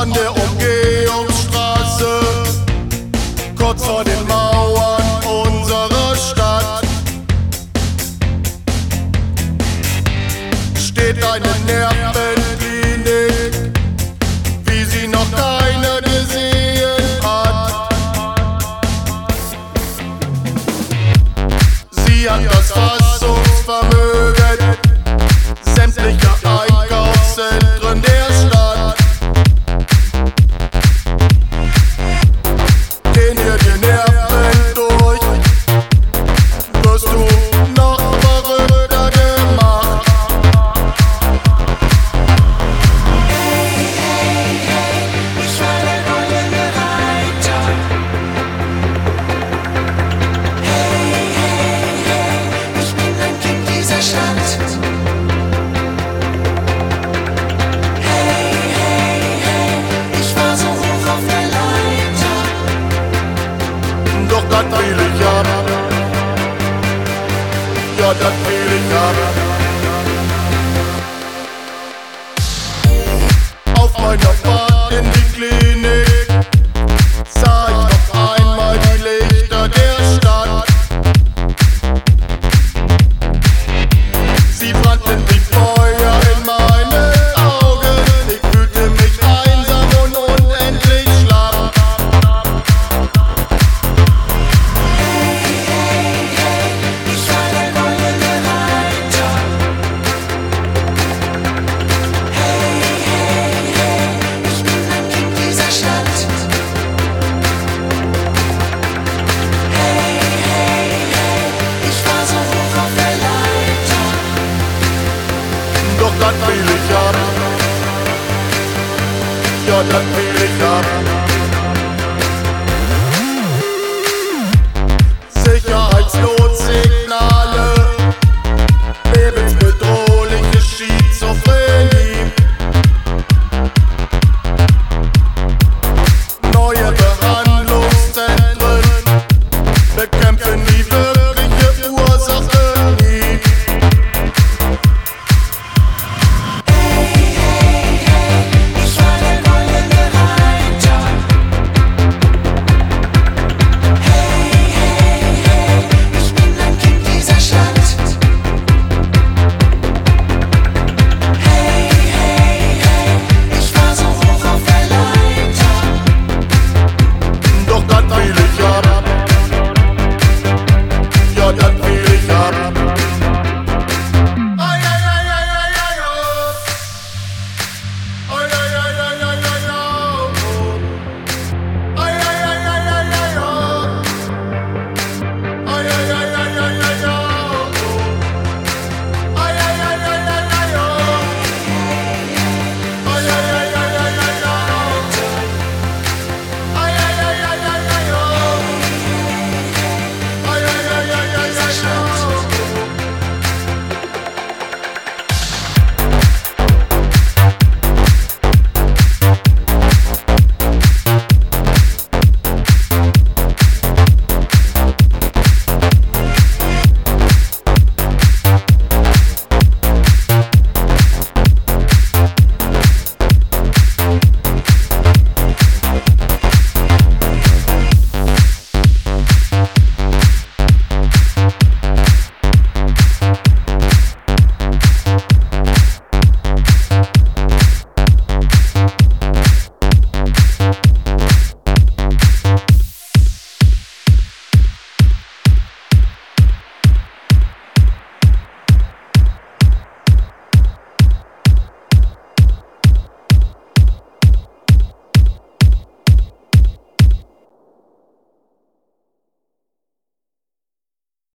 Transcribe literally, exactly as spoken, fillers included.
an der Umgehungsstraße, kurz vor den Mauern unserer Stadt, steht eine Nervenklinik, wie sie noch keiner gesehen hat. Sie hat das Fassungsvermögen sämtlicher Einkaufszentren der Stadt. Gehen hier die Nerven durch, wirst du noch verrückter gemacht. Hey, hey, hey, ich war der goldene Reiter. Hey, hey, hey, ich bin ein Kind dieser Stadt. Hey, hey, hey, ich war so hoch auf der Leiter. Doch das will ich ab, ja, das will ich ab. Auf meiner Fahrt in die Klinik sah ich auf einmal die Lichter der Stadt. Sie brannten wie Feuer in meinen Augen, ich fühlte mich einsam und unendlich schlapp. Hey, hey, hey, ich war der goldene Reiter. Hey, hey, hey, ich bin ein Kind dieser Stadt. Hey, hey, hey, ich war so hoch auf der Leiter. Doch das will ich ab, ja, das will ich ab.